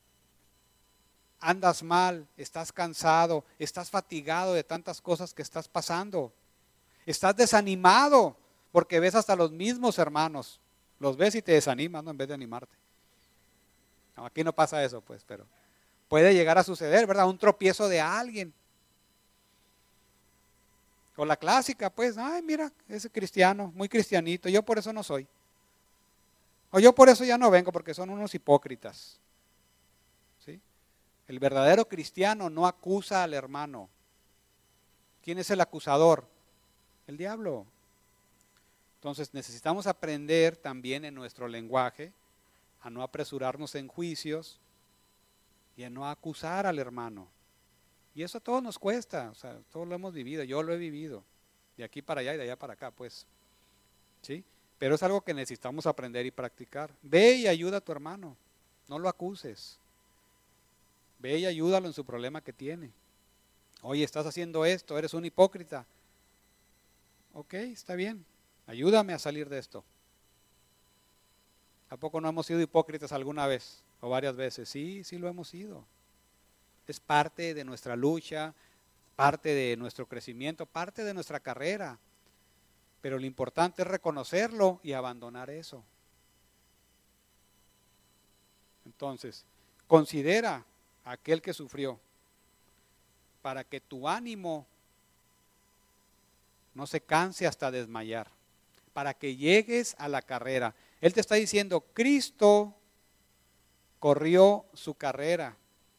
andas mal, estás cansado, estás fatigado de tantas cosas que estás pasando, estás desanimado porque ves hasta los mismos hermanos, los ves y te desaniman, ¿no? En vez de animarte. No, aquí no pasa eso, pues, pero puede llegar a suceder, ¿verdad? Un tropiezo de alguien. O la clásica, pues, ay, mira, ese cristiano, muy cristianito, yo por eso no soy. O yo por eso ya no vengo, porque son unos hipócritas. ¿Sí? El verdadero cristiano no acusa al hermano. ¿Quién es el acusador? El diablo. Entonces necesitamos aprender también en nuestro lenguaje a no apresurarnos en juicios y a no acusar al hermano. Y eso a todos nos cuesta, o sea, todos lo hemos vivido, yo lo he vivido, de aquí para allá y de allá para acá, pues, ¿sí? Pero es algo que necesitamos aprender y practicar. Ve y ayuda a tu hermano, no lo acuses. Ve y ayúdalo en su problema que tiene. Oye, estás haciendo esto, eres un hipócrita. Ok, está bien, ayúdame a salir de esto. ¿A poco no hemos sido hipócritas alguna vez o varias veces? Sí, sí lo hemos sido. Es parte de nuestra lucha, parte de nuestro crecimiento, parte de nuestra carrera. Pero lo importante es reconocerlo y abandonar eso. Entonces, considera a aquel que sufrió para que tu ánimo no se canse hasta desmayar, para que llegues a la carrera. Él te está diciendo, Cristo corrió su carrera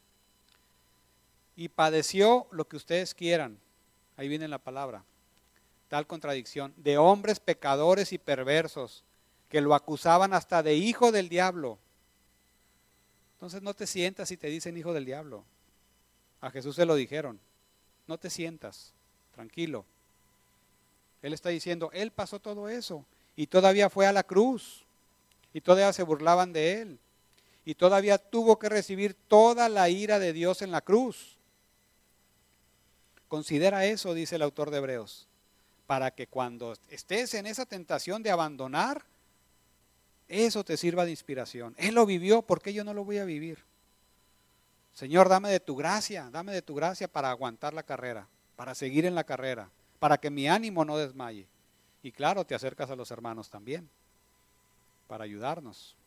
y padeció lo que ustedes quieran. Ahí viene la palabra. Tal contradicción, de hombres pecadores y perversos, que lo acusaban hasta de hijo del diablo. Entonces no te sientas si te dicen hijo del diablo. A Jesús se lo dijeron. No te sientas, tranquilo. Él está diciendo, Él pasó todo eso y todavía fue a la cruz y todavía se burlaban de Él y todavía tuvo que recibir toda la ira de Dios en la cruz. Considera eso, dice el autor de Hebreos, para que cuando estés en esa tentación de abandonar, eso te sirva de inspiración. Él lo vivió, ¿por qué yo no lo voy a vivir? Señor, dame de tu gracia, dame de tu gracia para aguantar la carrera, para seguir en la carrera, para que mi ánimo no desmaye. Y claro, te acercas a los hermanos también, para ayudarnos.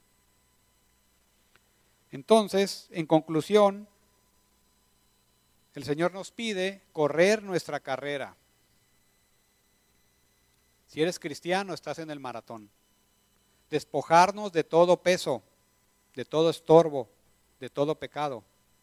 Entonces, en conclusión, el Señor nos pide correr nuestra carrera. Si eres cristiano, estás en el maratón. Despojarnos de todo peso, de todo estorbo, de todo pecado.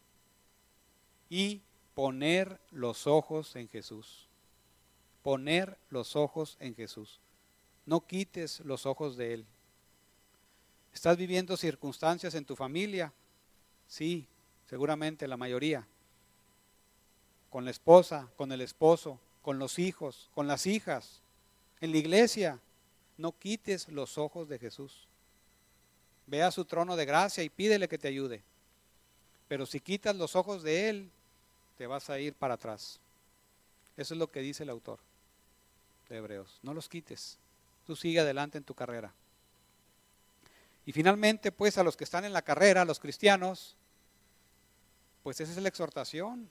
Y poner los ojos en Jesús. Poner los ojos en Jesús. No quites los ojos de Él. ¿Estás viviendo circunstancias en tu familia? Sí, seguramente la mayoría. Con la esposa, con el esposo, con los hijos, con las hijas, en la iglesia. No quites los ojos de Jesús. Ve a su trono de gracia y pídele que te ayude. Pero si quitas los ojos de Él, te vas a ir para atrás. Eso es lo que dice el autor de Hebreos. No los quites. Tú sigue adelante en tu carrera. Y finalmente, pues a los que están en la carrera, a los cristianos, pues esa es la exhortación.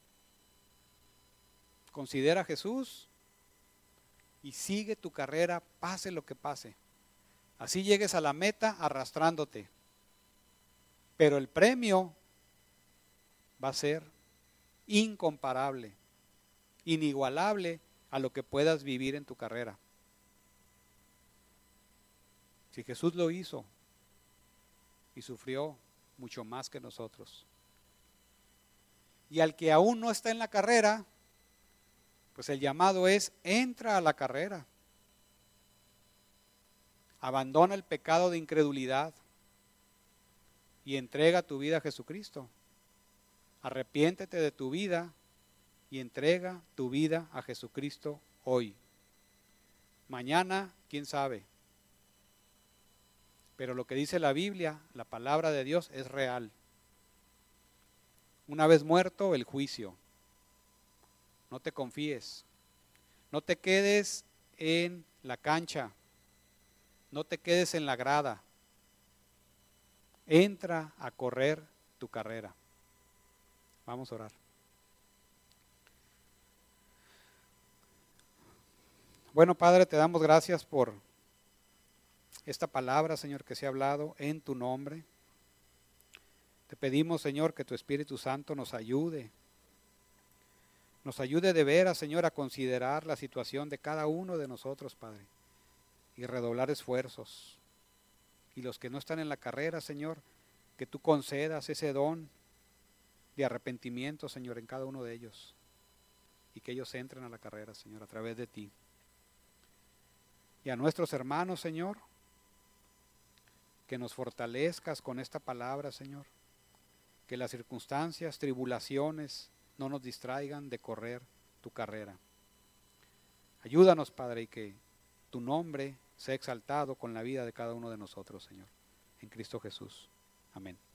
Considera a Jesús y sigue tu carrera, pase lo que pase. Así llegues a la meta arrastrándote. Pero el premio va a ser incomparable, inigualable a lo que puedas vivir en tu carrera. Si Jesús lo hizo y sufrió mucho más que nosotros. Y al que aún no está en la carrera, pues el llamado es: entra a la carrera. Abandona el pecado de incredulidad y entrega tu vida a Jesucristo. Arrepiéntete de tu vida y entrega tu vida a Jesucristo hoy. Mañana, quién sabe. Pero lo que dice la Biblia, la palabra de Dios, es real. Una vez muerto, el juicio. No te confíes. No te quedes en la cancha. No te quedes en la grada. Entra a correr tu carrera. Vamos a orar. Bueno, Padre, te damos gracias por esta palabra, Señor, que se ha hablado en tu nombre. Te pedimos, Señor, que tu Espíritu Santo nos ayude. Nos ayude de veras, Señor, a considerar la situación de cada uno de nosotros, Padre, y redoblar esfuerzos. Y los que no están en la carrera, Señor, que tú concedas ese don de arrepentimiento, Señor, en cada uno de ellos, y que ellos entren a la carrera, Señor, a través de ti. Y a nuestros hermanos, Señor, que nos fortalezcas con esta palabra, Señor, que las circunstancias, tribulaciones no nos distraigan de correr tu carrera. Ayúdanos, Padre, y que tu nombre sea exaltado con la vida de cada uno de nosotros, Señor, en Cristo Jesús. Amén.